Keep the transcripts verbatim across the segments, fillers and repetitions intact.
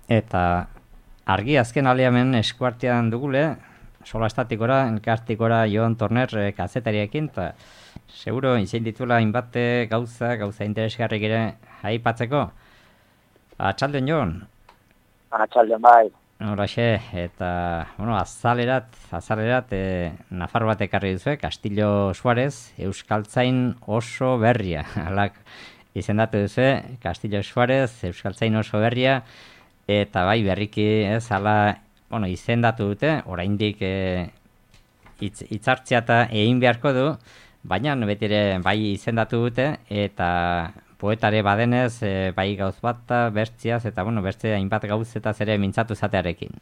eta argi azken aleamen eskuartean dugule, sola estatikora, elkartikora Jon Torner eh, kazetariekin, eta seguro izan dituela inbate gauza, gauza interesgarrik ere aipatzeko. Atxalden, Jon? Atxalden, bai. Horaxe, eta, bueno, azalerat, azalerat, e, Nafarro bat ekarri duzu, Castillo Suarez, Euskaltzain oso berria. Alak izendatu duzu, Castillo Suarez, Euskaltzain oso berria, eta bai berriki ez, ala, bueno, izendatu dute, oraindik e, itz, itzartzea eta egin beharko du, baina beti ere bai izendatu dute, eta poetare badenez, e, bai gauz bat bertziaz, eta bueno, bertzea hainbat gauzetaz ere mintzatu zatearekin.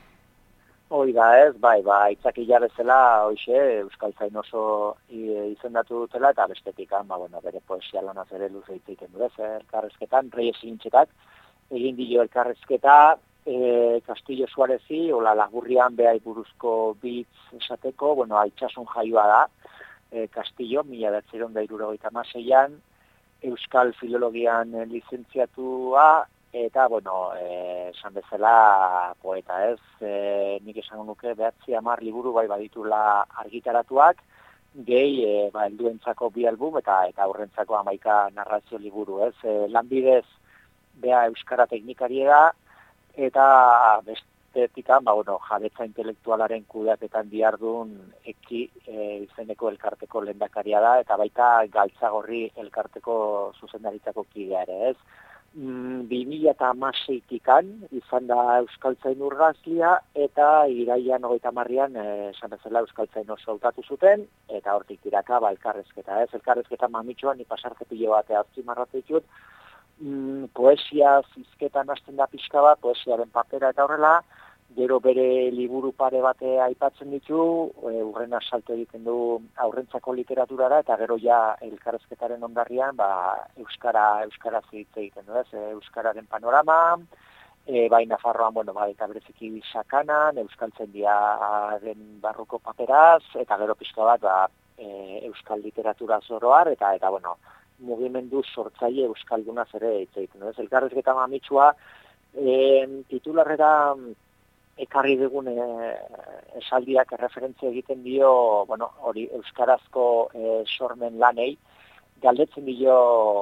Hoi da ez, bai, ba, itzaki jarrezela, hoxe, Euskaltzain oso izendatu dutela, eta bestetik, ba, bueno, bere poesia lanaz ere luze hitzeiten du ez, elkarrezketan, Reyes Lintxetak, egin dio elkarrezketa, e, Castillo Suarezi, hola Lagurrian behai buruzko bitz esateko, bueno, Aitxasun jaioa da, e, Castillo, mila bederatziehun eta hirurogeita hamaseian, Euskal Filologian lizentziatua, eta, bueno, esan bezala poeta ez, e, nik esango nuke behatzi hamar liburu bai baditula argitaratuak, gehi, e, ba, helduentzako bi album, eta eta aurrentzako hamaika narrazio liburu ez, e, lanbidez bea Euskara teknikaria da, eta bestetik, ba, bueno, jabetza intelektualaren kudeaketan dihardun eki e, izeneko elkarteko lehendakaria da, eta baita Galtzagorri elkarteko zuzendaritzako kidea ere, ez. Mm, bi mila hamaseitikan izan da Euskaltzain urgazlia, eta iraian hogeita hamarrean esan bezala Euskaltzain oso hautatu zuten, eta hortik tiraka ba, elkarrezketa, ez. Elkarrezketa mamitsuan, ni pasarte pilo batea azpimarratu ditut, mm, poesia zizketan hasten da pixka bat, poesiaren papera eta horrela, gero bere liburu pare bate aipatzen ditu, e, urrena salto egiten du aurrentzako literaturara, eta gero ja elkarrezketaren ondarrian, ba, Euskara, Euskara hitz egiten du, ez, Euskararen panorama, e, bai Nafarroan, bueno, ba, eta bereziki sakanan, Euskaltzaindiaren barruko paperaz, eta gero pixka bat, ba, e, Euskal literatura zoroar, eta, eta, bueno, mugimendu sortzaile Euskaldunaz ere hitz egiten du, ez, elkarrezketa mamitsua, e, titularrera ekarri dugun e, esaldiak erreferentzia egiten dio, bueno, hori euskarazko e, sormen lanei, galdetzen dio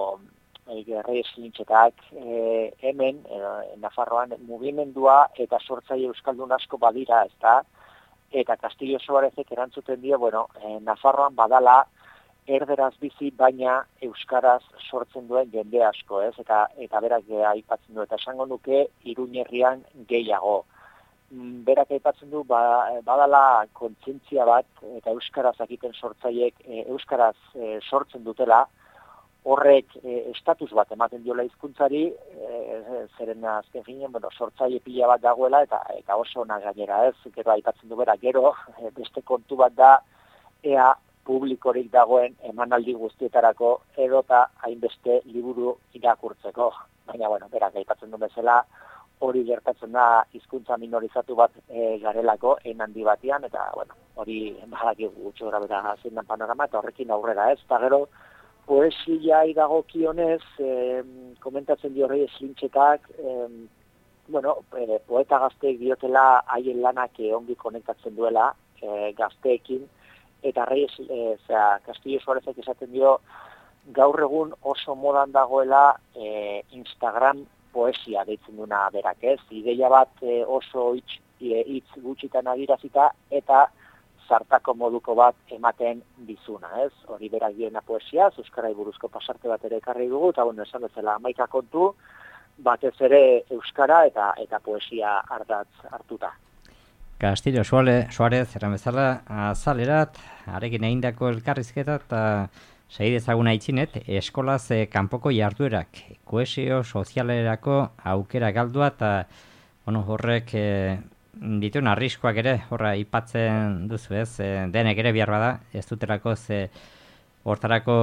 e, Reyes Lintxetak e, hemen, e, Nafarroan, mugimendua eta sortzaile euskaldun asko badira, ezta? Eta Castillo Suarezek erantzuten dio, bueno, e, Nafarroan badala erderaz bizi, baina euskaraz sortzen duen jende asko, ez? Eta, eta berak aipatzen du, eta esango nuke Iruñerrian gehiago. Berak aipatzen du, ba, badala kontzientzia bat, eta euskaraz egiten sortzaiek e, euskaraz e, sortzen dutela, horrek e, estatus bat ematen diola hizkuntzari, e, zeren azken finen, bueno, sortzaile pila bat dagoela, eta, eta oso ona gainera ez, gero aipatzen du berak, gero e, beste kontu bat da, ea publikorik dagoen emanaldi guztietarako edota hainbeste liburu irakurtzeko. Baina, bueno, berak aipatzen du bezala, hori gertatzen da hizkuntza minorizatu bat e, garelako ein handi batean, eta, bueno, hori badaki gutxi gora bera zein den panorama, eta horrekin aurrera ez. Eta gero, poesia dagokionez, e, komentatzen dio Reyes Lintxetak, e, bueno, e, poeta gazteek diotela haien lanak e, ongi konektatzen duela e, gazteekin, eta Reyes, e, zera, Castillo Suarezek esaten dio, gaur egun oso modan dagoela e, Instagram poesia deitzen duna berak, ez? Ideia bat e, oso hitz e, hitz gutxitan adirazita, eta zartako moduko bat ematen dizuna, ez? Hori berak diena poesia, euskarai buruzko pasarte bat ere ekarri dugu, eta bueno, esan bezala hamaika kontu, batez ere euskara eta eta poesia ardatz hartuta. Castillo Suarez, eran bezala, azalerat, arekin egindako elkarrizketa, eta segi dezaguna itxinet, eskolaz eh, kanpoko jarduerak, kohesio sozialerako aukera galdua, eta bueno, horrek eh, dituen arriskoak ere, horra ipatzen duzu ez, eh, denek ere behar bada, ez duterako ze hortarako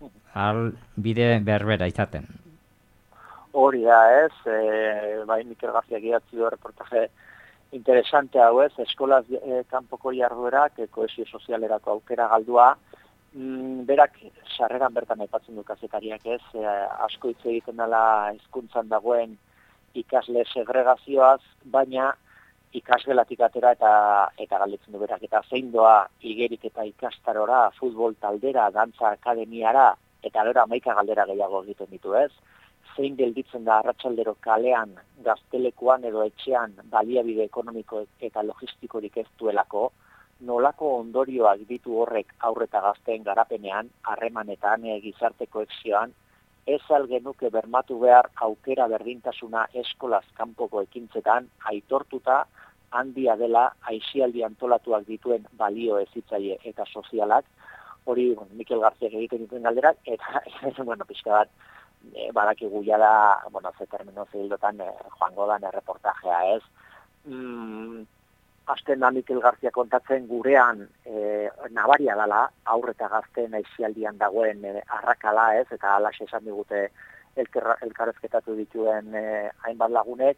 albide berbera izaten. Hori da ez, e, bai Mikel Garziak idatzi du reportaje interesante hau ez, eskolaz e, kanpoko jarduerak, e, kohesio sozialerako aukera galdua, mm, berak sarreran bertan aipatzen du kazetariak ez, e, asko hitz egiten dela hizkuntzan dagoen ikasle segregazioaz, baina ikasgelatik atera eta eta galdetzen du berak, eta zein doa igerik eta ikastarora, futbol taldera, dantza akademiara, eta gero hamaika galdera gehiago egiten ditu ez, zein gelditzen da arratsaldero kalean, gaztelekuan edo etxean baliabide ekonomiko eta logistikorik ez duelako, nolako ondorioak ditu horrek aurreta gazteen garapenean, harremanetan, e, gizarte kohesioan, ez algenuke bermatu behar aukera berdintasuna eskolaz kanpoko ekintzetan, aitortuta handia dela aisialdi antolatuak dituen balio hezitzaile eta sozialak, hori bueno, Mikel Garziak egiten dituen galderak, eta bueno, pixka bat, e, badakigu jada, bueno, ze termino zehildotan e, joango dan erreportajea ez, mm, Azten da Mikel Garzia kontatzen gurean e, nabaria dela, aurre eta gazteen aisialdian dagoen e, arrakala ez, eta alax esan digute elker, elkarrezketatu dituen e, hainbat lagunek.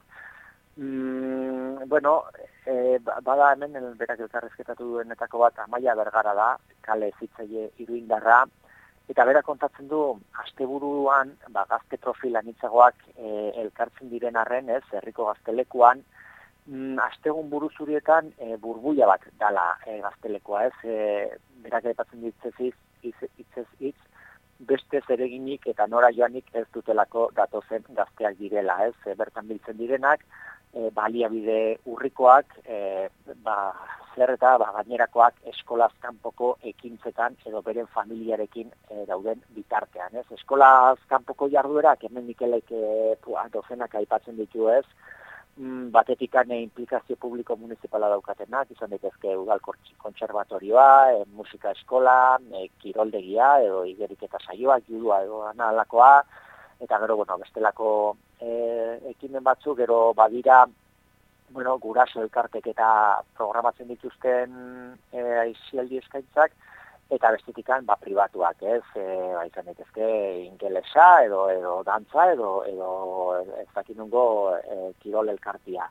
Mm, bueno, e, bada hemen el, berak elkarrezketatu duenetako bat Amaia Bergara da, kale zitzaile iruindarra, eta berak kontatzen du, asteburuan, ba, gazte profilan hitzagoak e, elkartzen diren arren ez, herriko gaztelekuan, Mm, astegun buruzurietan e, burbuia bat dala e, gaztelekoa ez, e, berak aipatzen ditzez hitzez hitz, beste zereginik eta nora joanik ez dutelako datozen gazteak direla ez, e, bertan biltzen direnak, e, baliabide urrikoak, e, ba, zer eta ba, gainerakoak eskolaz kanpoko ekintzetan edo beren familiarekin e, dauden bitartean ez. Eskolaz kanpoko jarduerak, hemen Mikelek e, dozenak aipatzen ditu ez, batetikan implikazio publiko municipala daukatenak, izan daitezke udal kontserbatorioa, e, musika eskola, e, kiroldegia, edo igerik eta saioak, judua edo analakoa, eta gero, bueno, bestelako e, ekimen batzuk, gero badira, bueno, guraso elkartek eta programatzen dituzten e, aisialdi eskaintzak, eta bestetikan, ba, pribatuak, ez, e, ba, izan daitezke ingelesa, edo, edo dantza, edo, edo ez dakit nungo e, kirol elkartia.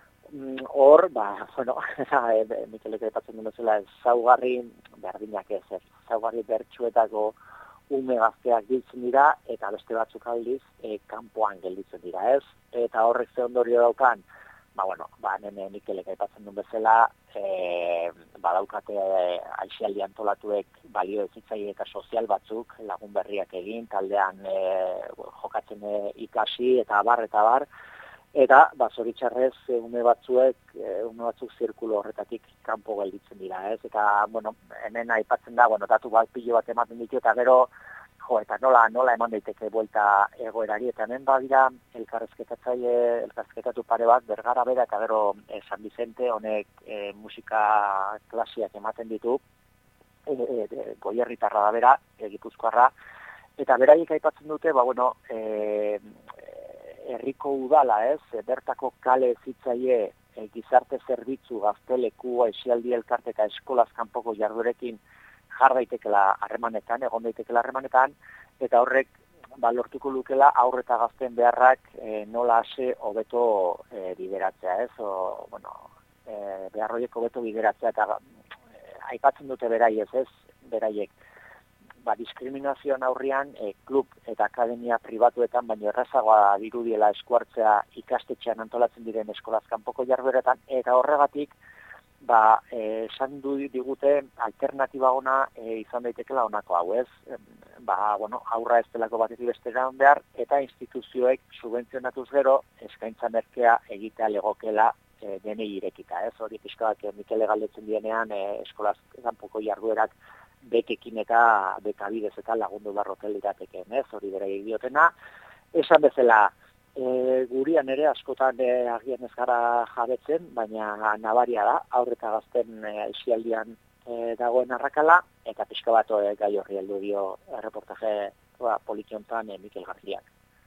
Hor, mm, ba, bueno, e, Mikelek aipatzen duen zela, zaugarri, berdinak ez, ez, zaugarri bertsuetako ume gazteak biltzen dira, eta beste batzuk aldiz, e, kanpoan gelditzen dira, ez, eta horrek ze ondorio daukan, ba, bueno, ba, nene Mikelek aipatzen duen bezala, e, badaukate aisialdi antolatuek balio hezitzaile eta sozial batzuk, lagun berriak egin, taldean e, jokatzen e, ikasi, eta abar, eta abar, eta, ba, zoritxarrez, e, ume batzuek, e, ume batzuk zirkulo horretatik kanpo gelditzen dira, ez, eta, bueno, hemen aipatzen da, bueno, datu bat pilo bat ematen ditu, eta gero, jo, eta nola, nola eman daiteke buelta egoerari, eta hemen badira elkarrezketatzaile, elkarrezketatu pare bat, Bergara bera, eta gero eh, San Vicente, honek eh, musika klasiak ematen ditu, e, e, goierritarra da bera, e, Gipuzkoarra, eta beraiek aipatzen dute, ba, bueno, e, herriko udala, ez, bertako kale zitzaie e, gizarte zerbitzu, gazteleku, aisialdi elkarte eta eskolaz kanpoko jardurekin jar daitekela harremanetan, egon daitekela harremanetan, eta horrek ba, lortuko lukela aurre eta gazten beharrak e, nola ase hobeto e, bideratzea, ez? O, bueno, e, behar horiek hobeto bideratzea, eta e, aipatzen dute beraiez, ez? Beraiek. Ba, diskriminazioan aurrian e, klub eta akademia pribatuetan, baino errazagoa dirudiela eskuartzea ikastetxean antolatzen diren eskolaz kanpoko jardueretan, eta horregatik, ba, esan du digute alternatiba ona e, izan daitekela honako hau, ez? Ba, bueno, aurra ez delako batetik bestera behar, eta instituzioek subentzionatuz gero eskaintza merkea egitea legokela e, denei irekita, ez? Hori pixkabak Mikele galdetzen dienean e, eskolaz kanpoko jarduerak bekekin eta bekabidez eta lagundu barrotel irateken, ez? Hori bera diotena. Esan bezala, E, gurian ere askotan e, agian ez gara jabetzen, baina nabaria da, aurre eta gazten e, aisialdian e, dagoen arrakala, eta pixka bat e, gai horri heldu dio erreportaje ba, politikiontan e, Mikel Garziak.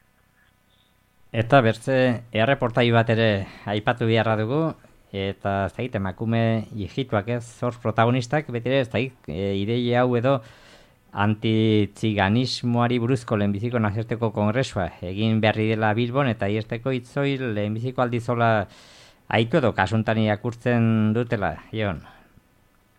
Eta bertze, erreportai bat ere aipatu beharra dugu, eta ez da, emakume hijituak ez, hor protagonistak, beti ere, ez da, e, ideia hau edo, antitziganismoari buruzko lehenbiziko nazioarteko kongresua egin beharri dela Bilbon, eta iesteko itzoil lehenbiziko aldizola aitu edo kasuntan irakurtzen dutela, Jon?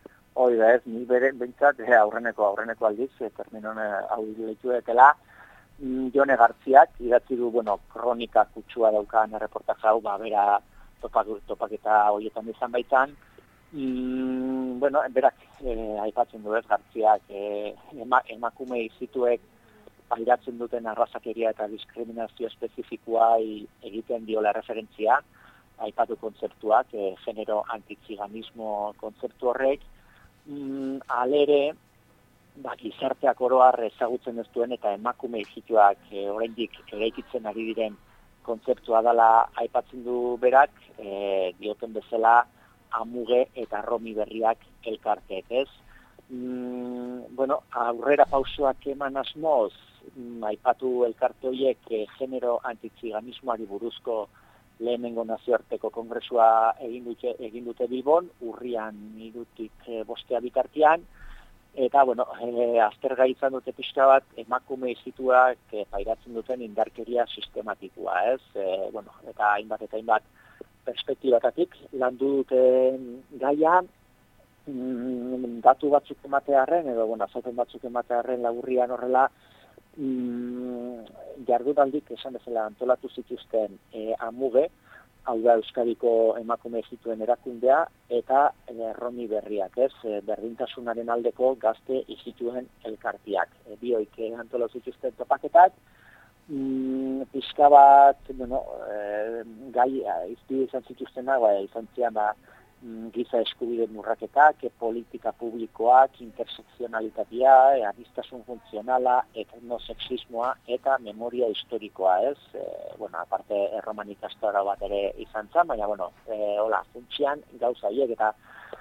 Hoi da ez, ni bere bintzat, aurreneko, aurreneko aldiz, terminon hau leitu etela, Jone Gartziak idatzi du, bueno, kronika kutsua daukan erreportaje hau, ba, bera topak, topaketa horietan izan baitan. Mm, bueno, berak eh, aipatzen du ez, Gartziak eh, ema, emakume izituek pairatzen duten arrazakeria eta diskriminazio espezifikoa egiten diola referentzia, aipatu kontzeptuak, e, genero antitziganismo kontzeptu horrek, mm, alere, ba, gizarteak oroar ezagutzen ez duen eta emakume izituak e, oraindik eraikitzen ari diren kontzeptua dela aipatzen du berak, e, dioten bezala amuge eta romi berriak elkarteek, ez? Mm, bueno, aurrera pausoak eman asmoz, aipatu elkarte horiek e, genero antitziganismoari buruzko lehenengo nazioarteko kongresua egin dute, egin dute Bilbon, urrian hirutik e, bostea bitartean, eta, bueno, e, aztergai izan dute pixka bat, emakume izituak e, pairatzen duten indarkeria sistematikoa, ez? E, bueno, eta hainbat eta hainbat perspektibatatik landu duten gaia, mm, datu batzuk ematearren, edo, bueno, azalpen batzuk ematearren laburrian horrela, Mm, jardunaldik esan bezala antolatu zituzten e, amuge, hau da Euskadiko emakume zituen erakundea, eta e, romi berriak, ez, e, berdintasunaren aldeko gazte izituen elkartiak. E, bioik e, antolatu zituzten topaketak, mm, pixka bat, bueno, e, gai izti izan zituztenak, ba, izan zian, ba, giza eskubide murraketak, politika publikoak, intersekzionalitatea, aniztasun funtzionala, etnosexismoa eta memoria historikoa, ez? E, bueno, aparte erromanik astora bat ere izan zen, baina, bueno, e, hola, funtsian gauza hiek, eta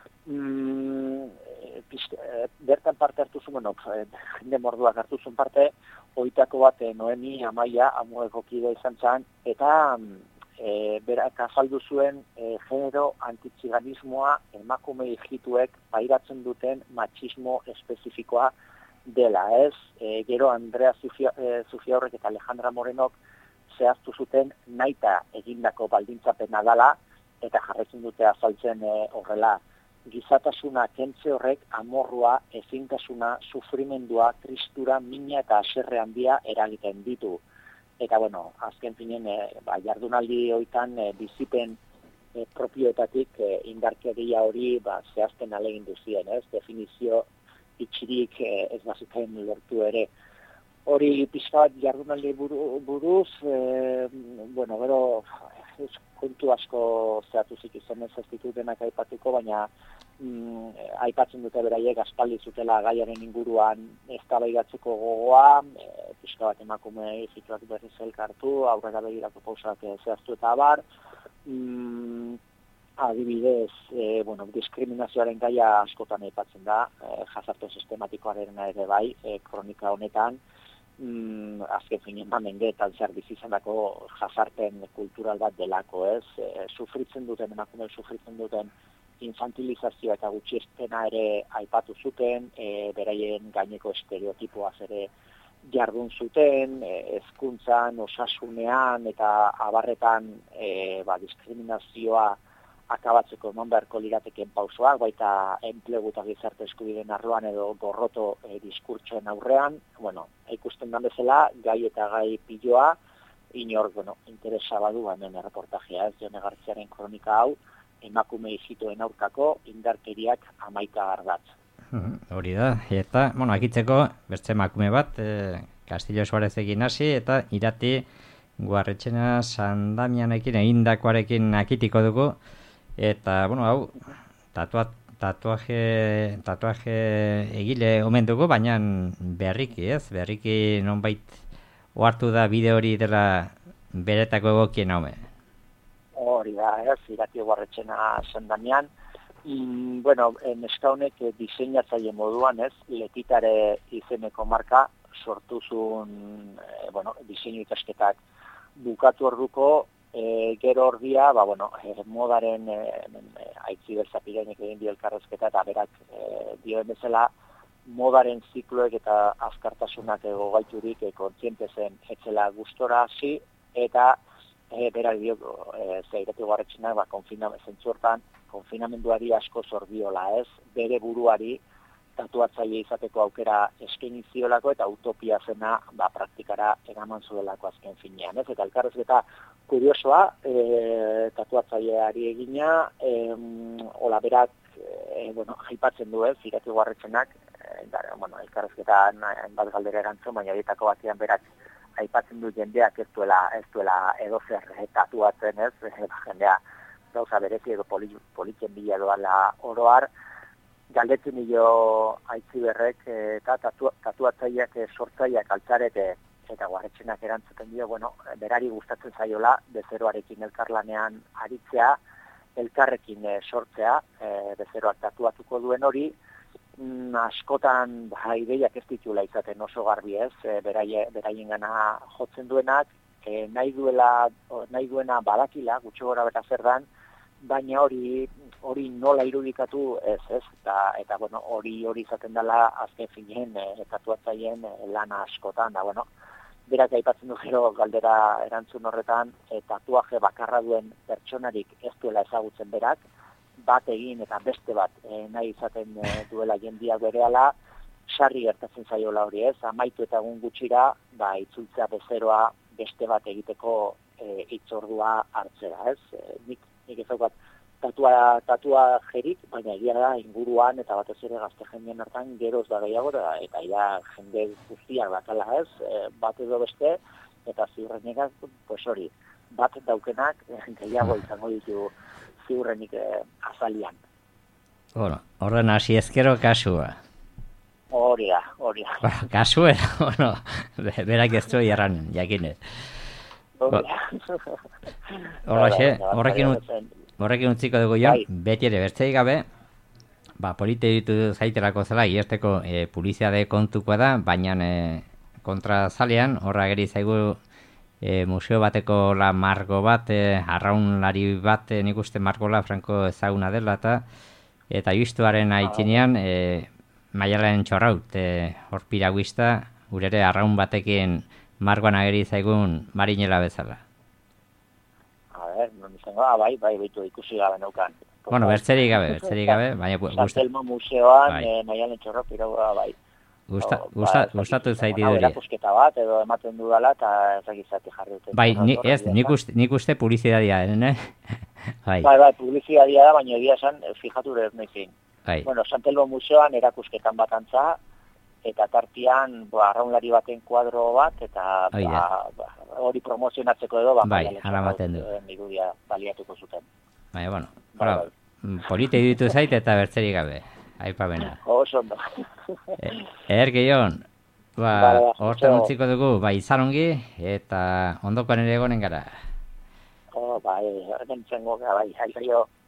mm, pizte, bertan parte hartu zuen, bueno, jende morduak hartu zuen parte, oitako bat Noemi Amaia, amueko kide izan zen, eta E, berak azaldu zuen e, genero antitziganismoa emakume ijituek pairatzen duten matxismo espezifikoa dela, ez? E, gero Andrea Zufia, e, Zufiaurrek eta Alejandra Morenok zehaztu zuten naita egindako baldintzapena dela, eta jarretzen dute azaltzen e, horrela. Gizatasuna kentze horrek amorrua, ezintasuna, sufrimendua, tristura, mina eta haserre handia eragiten ditu. Eta, bueno, azken finen, e, ba, jardunaldi hoitan e, bizipen e, propioetatik e, indarkeria hori ba, zehazten alegin duzien, ez? Definizio itxirik e, ez bazuten lortu ere. Hori pixka bat jardunaldi buru, buruz, e, bueno, gero ez kontu asko zehatu zituzten ez ez ditutenak aipatuko, baina mm, aipatzen dute beraiek aspaldi zutela gaiaren inguruan eztabaidatzeko gogoa, e, pixka bat emakume zituak berriz elkartu, aurrera begirako pausak zehaztu eta abar, mm, adibidez, e, bueno, diskriminazioaren gaia askotan aipatzen da, e, jazarpen sistematikoaren ere bai, e, kronika honetan, Mm, azken finen mendeetan zer bizi izandako jazarpen kultural bat delako, ez? E, sufritzen duten, emakume sufritzen duten infantilizazioa eta gutxiespena ere aipatu zuten, e, beraien gaineko estereotipoaz ere jardun zuten, e, hezkuntzan, osasunean eta abarretan e, ba, diskriminazioa akabatzeko eman beharko lirateken pausoak, baita enplegu eta gizarte eskubideen arloan edo gorroto e, diskurtsoen aurrean, bueno, ikusten dan bezala, gai eta gai piloa, inor, bueno, interesa badu hemen erreportajea, ez Jone Gartziaren kronika hau, emakume izituen aurkako indarkeriak hamaika ardatz. Hori da, eta, bueno, akitzeko, beste emakume bat, e, Castillo Suarez egin hasi, eta irati Guarretxena San Damianekin egindakoarekin akitiko dugu. Eta, bueno, hau, tatua, tatuaje, tatuaje egile omen dugu, baina berriki, ez? Berriki nonbait ohartu da bide hori dela beretako egokien haume. Hori da, ez, irati Guarretxena San Damian. Mm, bueno, neska honek diseinatzaile moduan, ez, Letitare izeneko marka sortu zuen, e, bueno, diseinu ikasketak bukatu orduko, E, gero ordia, ba, bueno, e, modaren e, e, aitzi beltzapirenik egin dio elkarrezketa eta berak e, dioen bezala modaren zikloek eta azkartasunak ego gaiturik e, kontziente zen etzela gustora hasi eta e, berak dio e, Zeirati Guarretxenak ba, konfinamendu hortan konfinamenduari asko zor diola, ez? Bere buruari tatuatzaile izateko aukera eskaini ziolako eta utopia zena ba, praktikara eraman zuelako azken finean. Ez? Eta elkarrezketa kuriosoa, e, tatuatzaileari egina, e, hola berak, e, bueno, aipatzen du ez, Irati Guarretxenak, e, da, bueno, elkarrezketa bat galdera erantzun, baina horietako batean berak aipatzen du jendeak ez duela, ez duela edozer tatuatzen ez, e, jendea gauza berezi edo politzen bila doala oroar, galdetzen nio Aitziberrek eta tatu, tatuatzaileak sortzaileak altzarete eta Guarretxenak erantzuten dio, bueno, berari gustatzen zaiola bezeroarekin elkarlanean aritzea, elkarrekin e, sortzea, e, bezeroak tatuatuko duen hori, mm, askotan ba, ideiak ez ditula izaten oso garbi ez, e, beraie, beraien gana jotzen duenak, e, nahi, duela, nahi duena badakila, gutxo gora bera zer dan, baina hori hori nola irudikatu ez, ez, eta, eta bueno, hori hori izaten dela azken finean e, tatuatzaileen e, lana askotan, da, bueno, berak aipatzen du gero galdera erantzun horretan, e, tatuaje bakarra duen pertsonarik ez duela ezagutzen berak, bat egin eta beste bat e, nahi izaten e, duela jendia berehala, sarri gertatzen zaiola hori ez, amaitu eta egun gutxira, ba, itzultzea bezeroa beste bat egiteko e, itzordua hartzera, ez, e, nik, nik ezaukat tatua, tatua jerik, baina egia da inguruan eta batez ere gazte jendien hartan geroz da gehiago da, eta ja jende guztiak dakala ez, e, bat edo beste, eta ziurrenik pues hori, bat daukenak gehiago izango ditu ziurrenik e, azalian. Bueno, horren hasi ezkero kasua. Hori da, hori da. Bueno, kasuera, bueno, berak ez du erran, jakine. Horrexe, horrekin horrekin utziko dugu jo, beti ere bertzei gabe, ba, polite ditu zaiterako zela, iesteko e, publizitate kontuko da, baina e, kontra zalean, horra geri zaigu e, museo bateko la margo bat, e, arraunlari bat, e, nik uste margola franko ezaguna dela, eta eta justuaren aitzinean, e, Maialen Txorraut, e, hor piraguista, gure ere arraun batekin margoan ageri zaigun marinela bezala. A ver, non izango, ah, bai, bai, baitu ikusi gabe neukan. Bueno, bertzerik gabe, bertzerik gabe, baina San Telmo museoan, bai. eh, Maialen Txorraut piragoa, bai. Gusta, o, gusta, ba, gustatu zaiti duri. duri. Erakusketa bat, edo ematen dudala, eta ezagizati jarri duten. Bai, ni, ez, nik uste, nik uste publizitatea, eh? bai, bai, bai publizitatea da, baina egia esan, fijatu ez naizin. Bai. Bueno, San Telmo museoan erakusketan bat antza, eta tartian ba, arraunlari baten kuadro bat, eta ba, ba, hori promozionatzeko edo, ba, bai, hala baten du. Irudia baliatuko zuten. Bai, bueno, bai, bai. Polite ditu zait eta bertzerik gabe, aipamena. Oso ondo. Eder gehion, ba, horten utziko dugu, bai, izan ongi, eta ondokoan ere egonen gara. Oh, bai, nintzen goga, bai, aio.